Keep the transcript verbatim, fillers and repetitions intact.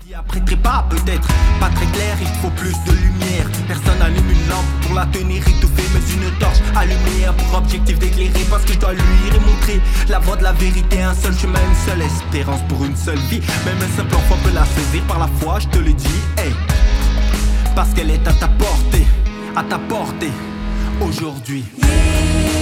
Apprêterai pas peut-être, pas très clair, il faut plus de lumière. Personne allume une lampe pour la tenir étouffée, mais une torche allumée a pour objectif d'éclairer. Parce que je dois lui et montrer la voie de la vérité, un seul chemin, une seule espérance pour une seule vie. Même un simple enfant peut la saisir par la foi, je te le dis, hey. Parce qu'elle est à ta portée, à ta portée, aujourd'hui. Yeah.